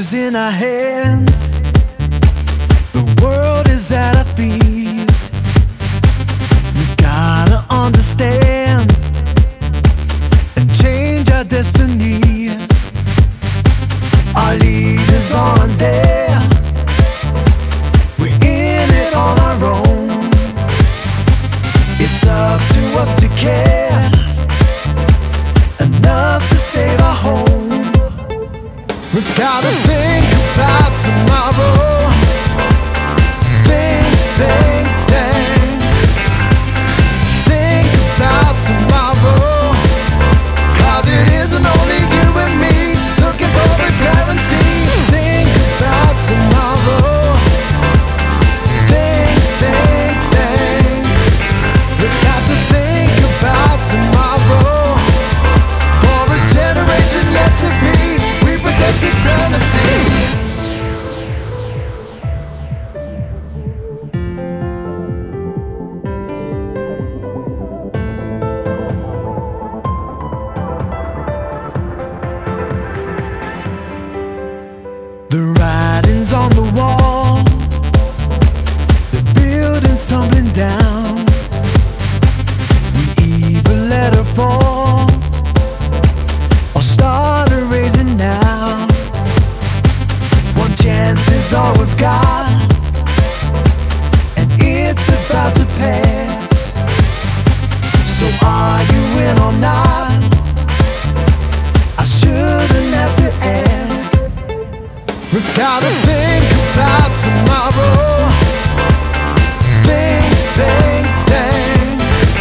is in our hands. The world is at our feet. We've gotta understand and change our destiny. Our leaders aren't there. We're in it on our own. It's up to us to care enough to save our home. We've gotta think about tomorrow. Think, think, think. Think about tomorrow. 'Cause it isn't only you and me looking for a guarantee. Think about tomorrow. Think, think, think. We've got to think about tomorrow. For a generation yet to be, we protect eternity. The writing's on the wall, the building's tumbling down. We either let her fall or start erasing now. One chance is all we've got, and it's about to pass. So are you in or not? I shouldn't have to ask. We've gotta think about tomorrow. Think, think, think.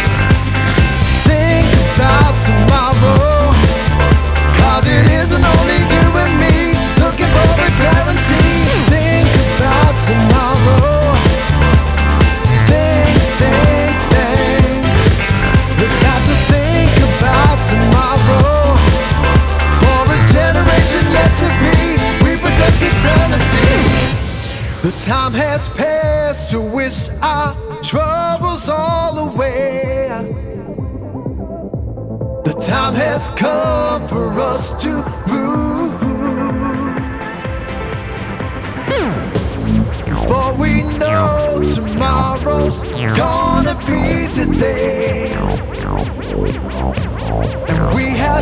Think about tomorrow. 'Cause it isn't only you and me looking for a guarantee. Think about tomorrow. Think, think, think. We've got to think about tomorrow. For a generation yet to be, eternity. The time has passed to wish our troubles all away. The time has come for us to move. For we know tomorrow's gonna be today. And we have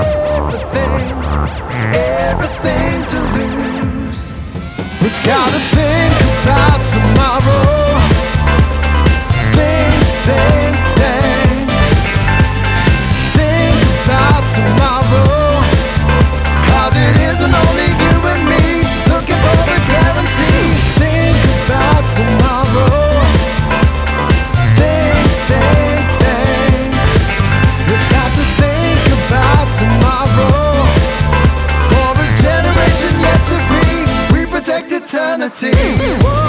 everything to lose. We've gotta think about tomorrow. Think, think, think. Think about tomorrow. 'Cause it isn't only you and me looking for a guarantee. Think about tomorrow. Think, think, think. We've got to think about tomorrow. For a generation yet to be, we protect eternity.